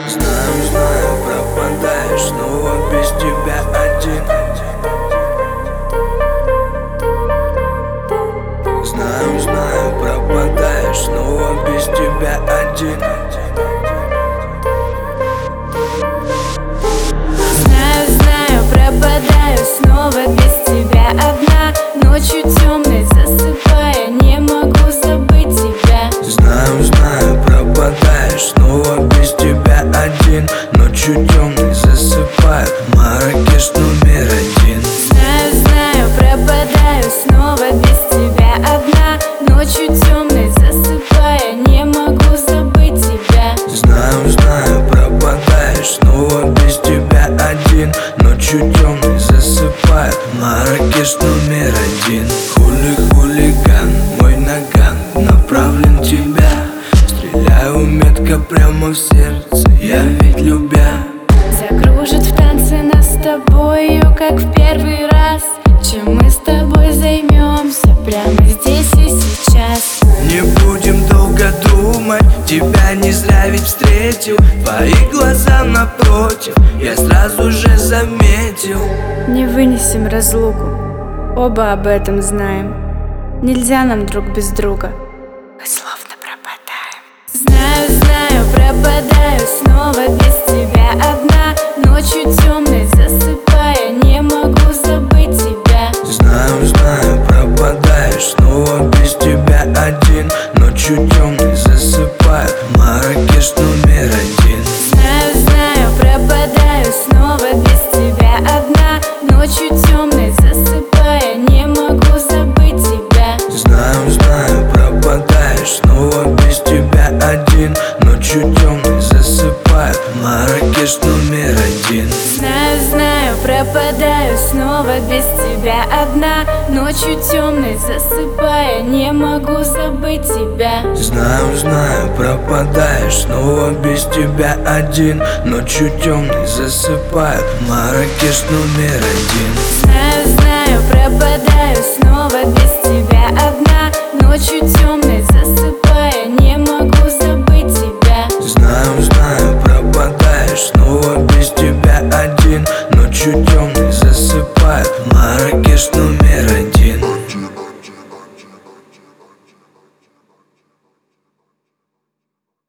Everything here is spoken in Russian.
Знаю, знаю, пропадаешь, снова без тебя один. Знаю, знаю, пропадаешь, снова без тебя один. Знаю, знаю, пропадаю, снова без тебя одна. Ночью темной засыпая, не могу забыть тебя. Знаю, знаю, пропадаешь, снова без тебя один. Ночью темной засыпаю, Марракеш номер один. Знаю, знаю, пропадаю, снова без тебя одна. Ночью темной засыпая, не могу забыть тебя. Знаю, знаю, пропадаешь, снова без тебя один. Ночью темной засыпаю, Марракеш номер один. Хулиган, мой наган направлен в тебя. Стреляю метко прямо в сердце, я ведь любя. Закружит в танце нас с тобою, как в первый раз. Чем мы с тобой займемся прямо здесь и сейчас. Не будем долго думать, тебя не зря ведь встретил. Твои глаза напротив, я сразу же заметил. Не вынесем разлуку, оба об этом знаем. Нельзя нам друг без друга, мы словно пропадаем. Знаю, знаю, пропадаю, снова без тебя одна. Ночью темной засыпая, не могу забыть тебя. Знаю, знаю, пропадаешь, снова без тебя один. Ночью темной засыпаю, Марракеш номер один. Знаю, знаю, пропадаю, снова без тебя одна. Ночью темной засыпая, не могу забыть тебя. Знаю, знаю, пропадаешь, снова без тебя один. Ночью темной засыпаю, Марракеш номер один. Знаю, знаю, пропадаю, снова без тебя одна. Ночью темной засыпая, не могу забыть тебя. Знаю, знаю, пропадаешь, снова без тебя один. Ночью темной засыпаю, Марракеш номер один.